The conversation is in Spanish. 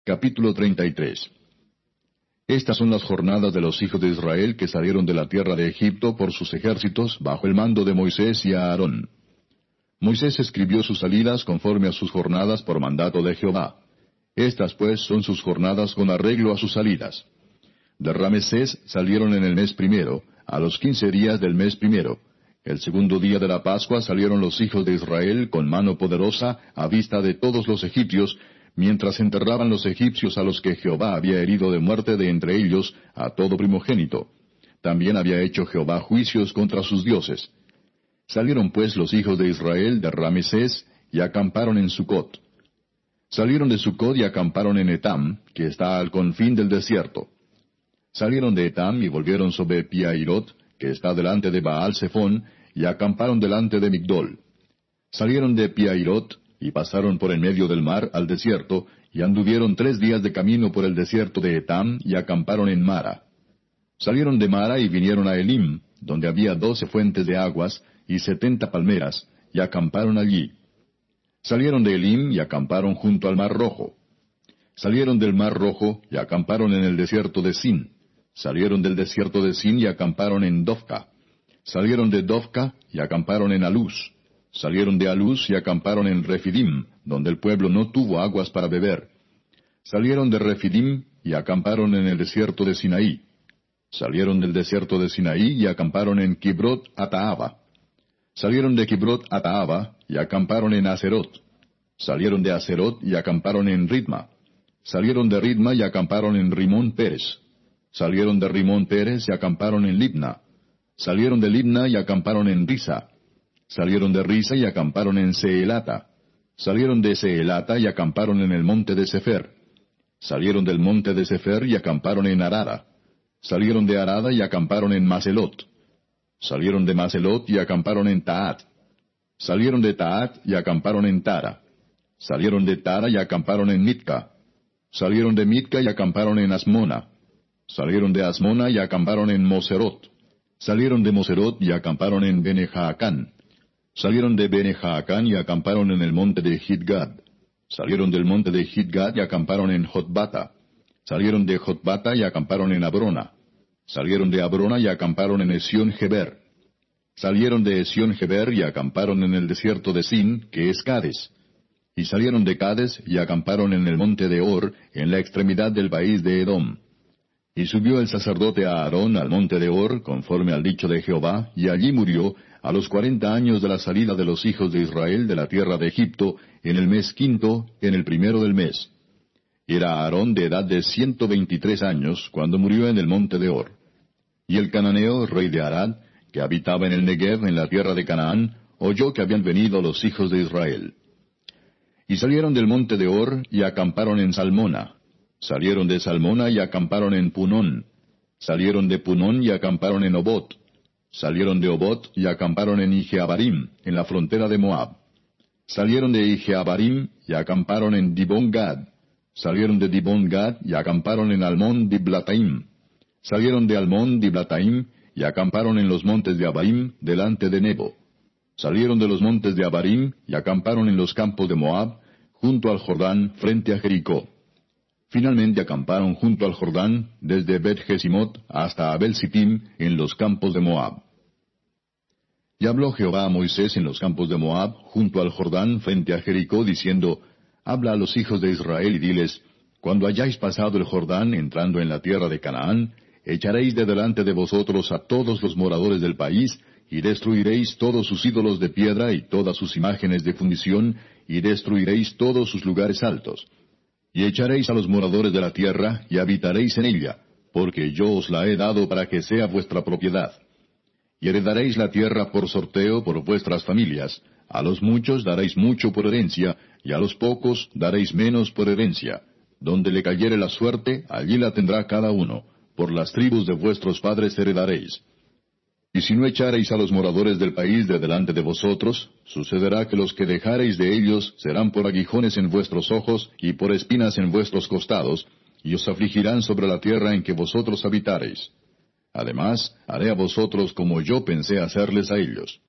Capítulo 33. Estas son las jornadas de los hijos de Israel que salieron de la tierra de Egipto por sus ejércitos bajo el mando de Moisés y Aarón. Moisés escribió sus salidas conforme a sus jornadas por mandato de Jehová. Estas pues son sus jornadas con arreglo a sus salidas. De Ramesés salieron en el mes primero, a los 15 días del mes primero. El segundo día de la Pascua salieron los hijos de Israel con mano poderosa a vista de todos los egipcios, mientras enterraban los egipcios a los que Jehová había herido de muerte de entre ellos a todo primogénito. También había hecho Jehová juicios contra sus dioses. Salieron pues los hijos de Israel de Ramesés y acamparon en Sucot. Salieron de Sucot y acamparon en Etam, que está al confín del desierto. Salieron de Etam y volvieron sobre Piahirot, que está delante de Baal-Zephón, y acamparon delante de Migdol. Salieron de Piahirot y pasaron por en medio del mar al desierto, y anduvieron 3 días de camino por el desierto de Etam, y acamparon en Mara. Salieron de Mara y vinieron a Elim, donde había 12 fuentes de aguas, y 70 palmeras, y acamparon allí. Salieron de Elim y acamparon junto al mar Rojo. Salieron del mar Rojo y acamparon en el desierto de Sin. Salieron del desierto de Sin y acamparon en Dofca. Salieron de Dofca y acamparon en Aluz. Salieron de Aluz y acamparon en Refidim, donde el pueblo no tuvo aguas para beber. Salieron de Refidim y acamparon en el desierto de Sinaí. Salieron del desierto de Sinaí y acamparon en Kibrot Ataaba. Salieron de Kibrot Ataaba y acamparon en Aserot. Salieron de Aserot y acamparon en Ritma. Salieron de Ritma y acamparon en Rimón Pérez. Salieron de Rimón Pérez y acamparon en Libna. Salieron de Libna y acamparon en Risa. Salieron de Risa y acamparon en Seelata. Salieron de Seelata y acamparon en el monte de Sefer. Salieron del monte de Sefer y acamparon en Arada. Salieron de Arada y acamparon en Maselot. Salieron de Maselot y acamparon en Taat. Salieron de Taat y acamparon en Tara. Salieron de Tara y acamparon en Mitka. Salieron de Mitka y acamparon en Asmona. Salieron de Asmona y acamparon en Moserot. Salieron de Moserot y acamparon en Bene-Jaacán. Salieron de Bene-Jaacán y acamparon en el monte de Gidgad. Salieron del monte de Gidgad y acamparon en Jotbata. Salieron de Jotbata y acamparon en Abrona. Salieron de Abrona y acamparon en Esión-Geber. Salieron de Esión-Geber y acamparon en el desierto de Sin, que es Cades. Y salieron de Cades y acamparon en el monte de Hor, en la extremidad del país de Edom. Y subió el sacerdote Aarón al monte de Hor, conforme al dicho de Jehová, y allí murió, a los 40 años de la salida de los hijos de Israel de la tierra de Egipto, en el mes quinto, en el primero del mes. Era Aarón de edad de 123 años, cuando murió en el monte de Hor. Y el cananeo, rey de Arad, que habitaba en el Negev, en la tierra de Canaán, oyó que habían venido los hijos de Israel. Y salieron del monte de Hor, y acamparon en Salmona. Salieron de Salmona y acamparon en Punón. Salieron de Punón y acamparon en Obot. Salieron de Obot y acamparon en Ijeabarim, en la frontera de Moab. Salieron de Ijeabarim y acamparon en Dibón-Gad. Salieron de Dibón-Gad y acamparon en Almón-Diblataim. Salieron de Almón-Diblataim y acamparon en los montes de Abarim, delante de Nebo. Salieron de los montes de Abarim y acamparon en los campos de Moab, junto al Jordán, frente a Jericó. Finalmente acamparon junto al Jordán, desde Bet-Jesimot hasta Abel-Sittim, en los campos de Moab. Y habló Jehová a Moisés en los campos de Moab, junto al Jordán, frente a Jericó, diciendo, Habla a los hijos de Israel y diles, Cuando hayáis pasado el Jordán, entrando en la tierra de Canaán, echaréis de delante de vosotros a todos los moradores del país, y destruiréis todos sus ídolos de piedra y todas sus imágenes de fundición, y destruiréis todos sus lugares altos. Y echaréis a los moradores de la tierra, y habitaréis en ella, porque yo os la he dado para que sea vuestra propiedad. Y heredaréis la tierra por sorteo por vuestras familias. A los muchos daréis mucho por herencia, y a los pocos daréis menos por herencia. Donde le cayere la suerte, allí la tendrá cada uno. Por las tribus de vuestros padres heredaréis. Y si no echareis a los moradores del país de delante de vosotros, sucederá que los que dejareis de ellos serán por aguijones en vuestros ojos y por espinas en vuestros costados, y os afligirán sobre la tierra en que vosotros habitareis. Además, haré a vosotros como yo pensé hacerles a ellos.